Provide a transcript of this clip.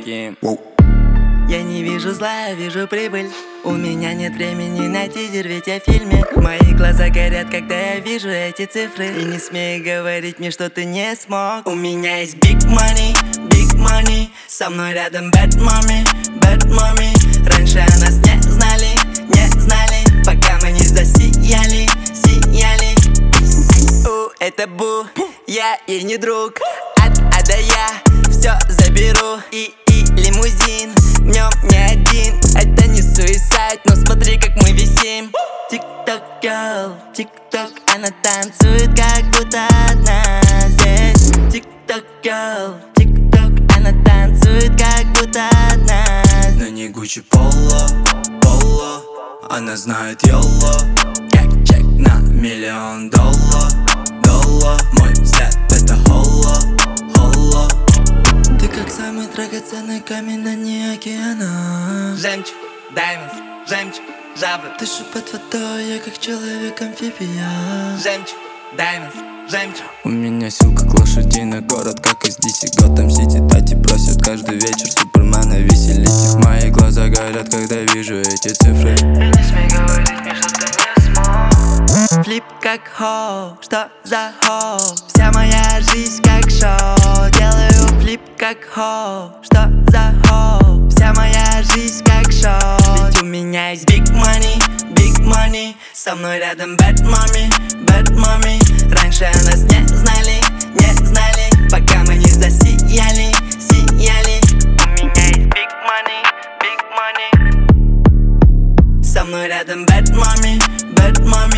таким. Я не вижу зла, я вижу прибыль. У меня нет времени на тизер, ведь я в фильме. Мои глаза горят, когда я вижу эти цифры. И не смей говорить мне, что ты не смог. У меня есть big money, big money. Со мной рядом bad mommy, bad mommy. Раньше о нас не знали, не знали, пока мы не засияли, сияли. Это Бу, я ей не друг. От А до Я все заберу. И лимузин, в нем не один. Это не суицид, но смотри, как мы висим. Тик-ток, girl, тик-ток. Она танцует, как будто одна здесь. Тик-ток, girl, тик-ток. Она танцует, как будто одна. На ней Гуччи Поло, Поло. Она знает YOLO. Как чек на $1 миллион. Мой взгляд это холо, холо. Ты как самый драгоценный камень на дне океана. Жемчуг, даймонд, жемчуг, жабры. Дышу под водой, я как человек-амфибия. Жемчуг, даймонд, жемчуг. У меня сил как лошадиный город, как из DC Готэм Сити. Тати просят каждый вечер Супермена веселить. Мои глаза горят, когда вижу эти цифры. И не смей говорить мне, что ты не смог. Флип как хоу, что за хоу? Вся моя жизнь как шоу. Делаю флип как хоу, что за хоу? Вся моя жизнь как шоу. Ведь у меня есть big money, big money. Со мной рядом bad mommy, bad mommy. Раньше о нас не знали, не знали, пока мы не засияли, сияли. У меня есть big money, big money. Со мной рядом bad mommy, bad mommy.